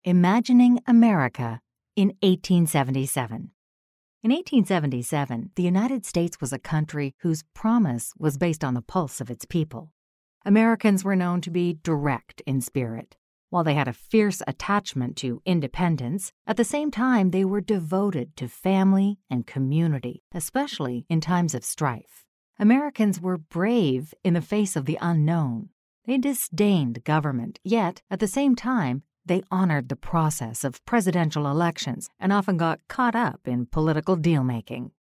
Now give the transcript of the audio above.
Imagining America in 1877. In 1877, the United States was a country whose promise was based on the pulse of its people. Americans were known to be direct in spirit. While they had a fierce attachment to independence, at the same time they were devoted to family and community, especially in times of strife. Americans were brave in the face of the unknown. They disdained government, yet, at the same time, they honored the process of presidential elections and often got caught up in political deal-making.